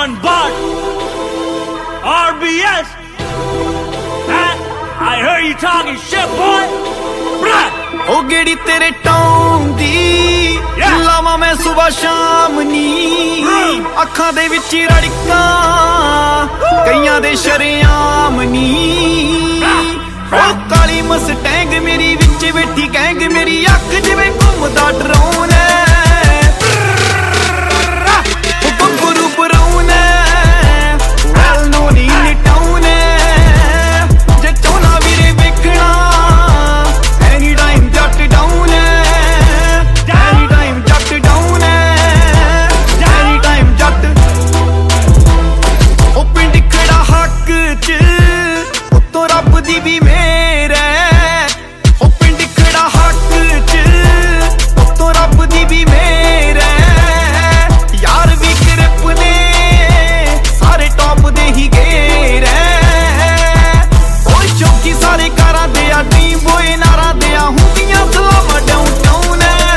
Simon Bart, RBS. I heard you talking shit, boy. ओ गेड़ी तेरे टौं दी लावा मैं सुबह शाम नी अखां दे विच रड़कां कईयां दे शरेआम नी ओ काली मस्टैंग मेरी विच बैठी गैंग मेरी अख जिवें घुमदा drone Guru brown well known in town जे चौना वीरे वेखना एनी टाइम जट डाउन एनी टाइम जट डाउन एनी टाइम जट ओ पिंड खड़ा हक च उत्तों रब दी भी मेर है ओ पिंड खड़ा हक च उत्तों रब दी भी मेर है यार भी ग्रिप ने सारे टॉप दे ही घेर है ओ शौकी सारे कारां दे आ ड्रीम बॉय नारा दे आ हुंदियां सलामा downtown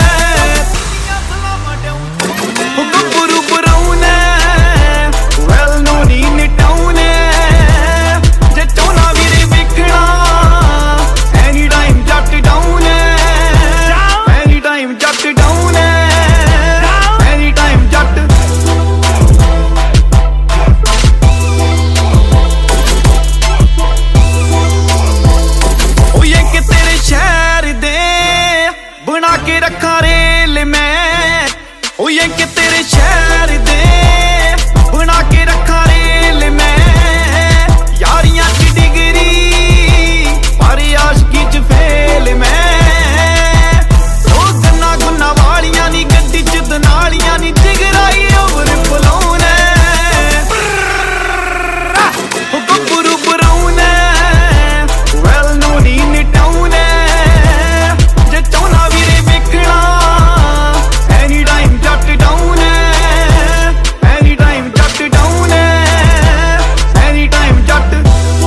Guru brown well known in town जे चौना वीरे वेखना एनी टाइम जट डाउन एनी टाइम जट डाउन एनी टाइम जट ओ ये कि तेरे शहर दे बना के रखा रेल मैं ओ ये कि तेरे शहर दे बना के रखा रेल मैं यारियां च डिग्री पर आशिकी च फेल मैं ओ गन्ना गुन्ना वालियां नी गड्डी च दनालियां नी जिगराई ओवर फलोन ओ Guru brown well known in town जे चौना वीरे वेखना एनी टाइम जट डाउन एनी टाइम जट डाउन एनी टाइम जट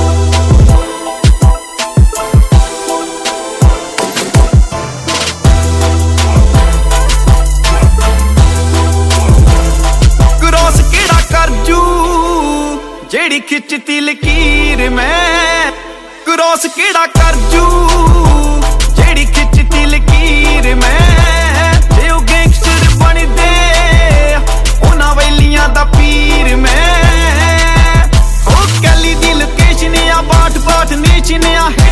क्रॉस केड़ा कर जू जेड़ी खिचती लकीर मैं क्रॉस केड़ा कर जू जेड़ी खिचती लकीर मैं जे ओ गैंगस्टर बन दे उन्हां वैलियां दा पीर मैं ओ कैली दी लोकेशन आ बाट बाट नेशन आ